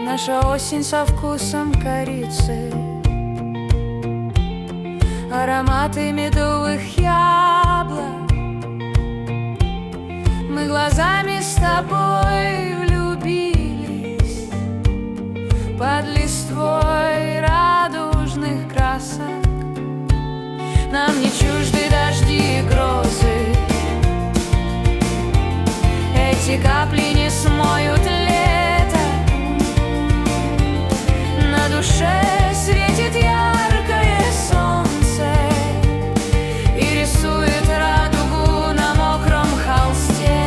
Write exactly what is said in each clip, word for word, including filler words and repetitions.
Наша осень со вкусом корицы, ароматы медовых яблок. Мы глазами с тобой влюбились под листвой радужных красок. Нам не чужды дожди и грозы, эти капли не смоют лето. На душе светит яркое солнце и рисует радугу на мокром холсте.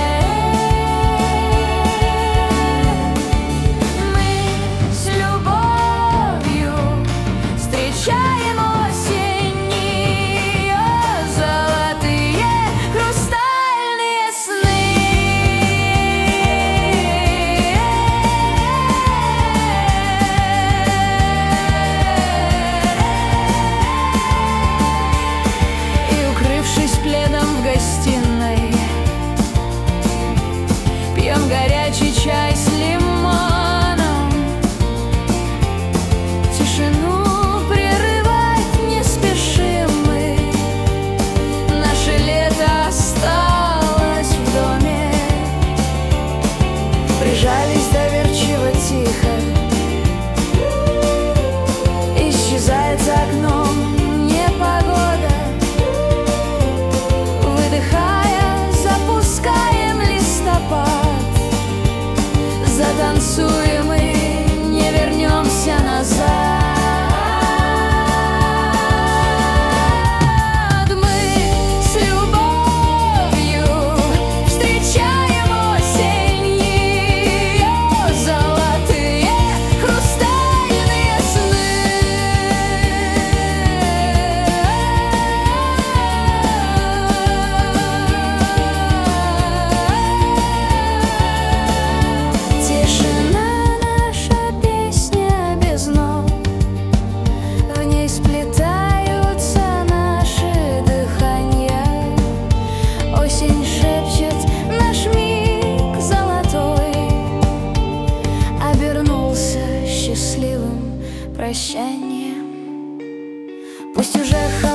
Мы с любовью встречаем осень, ее золотые хрустальные сны. В гостиной пьем горячий чай с лимоном. Тишину прерывать не спешим мы. Наше лето осталось в доме. Прижались доверчиво тихо, исчезает за окном непогода. Запускаем листопад, затанцуем и не вернемся назад. Мы с любовью встречаем осень, ее золотые хрустальные сны. Счастливым прощанием. Пусть уже